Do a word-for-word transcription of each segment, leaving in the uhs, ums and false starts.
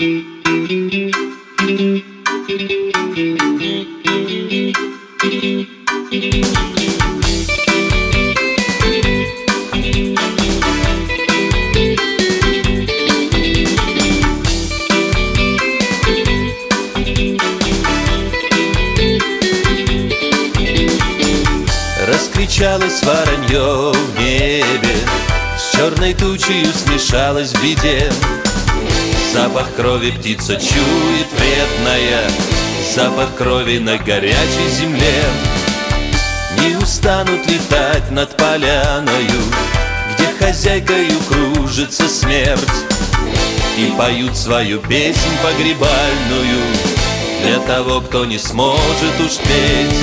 Раскричалось воронье в небе, с черной тучей смешалось в беде. Запах крови птица чует вредная, запах крови на горячей земле. Не устанут летать над поляною, где хозяйкою кружится смерть, и поют свою песнь погребальную для того, кто не сможет уж петь.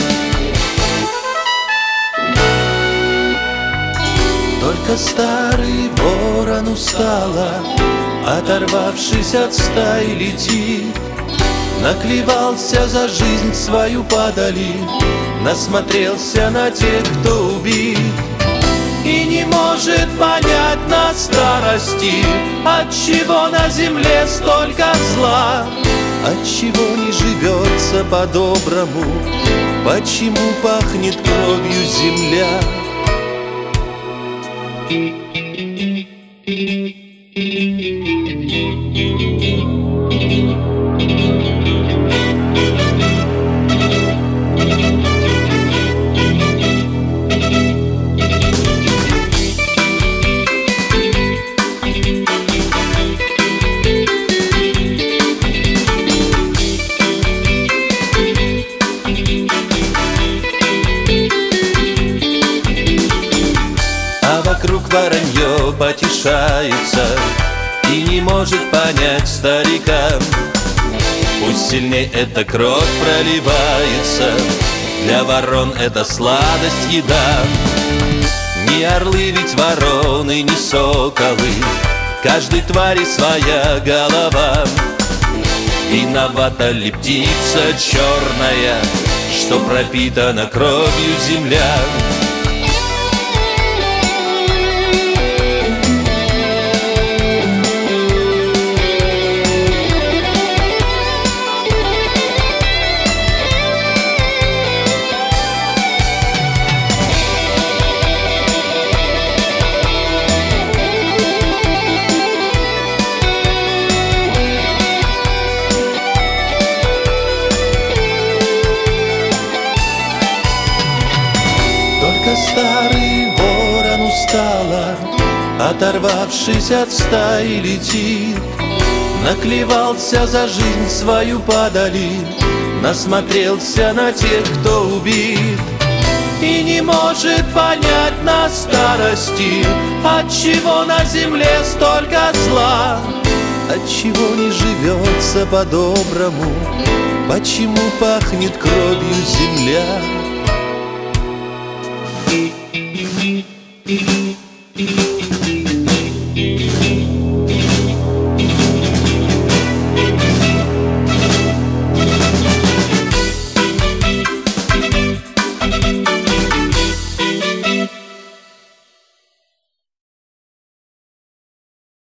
Только старый ворон устало, оторвавшись от стаи, летит. Наклевался за жизнь свою падали, насмотрелся на тех, кто убит, и не может понять на старости, отчего на земле столько зла, отчего не живется по-доброму, почему пахнет кровью земля. Вокруг воронье потешается и не может понять старика. Пусть сильней эта кровь проливается, для ворон это сладость, еда. Не орлы ведь вороны, не соколы, каждой твари своя голова. Виновата ли птица черная, что пропитана кровью земля? Старый ворон устало, оторвавшись от стаи, летит. Наклевался за жизнь свою падали, насмотрелся на тех, кто убит, и не может понять на старости, отчего на земле столько зла, отчего не живется по-доброму, почему пахнет кровью земля. Thank you.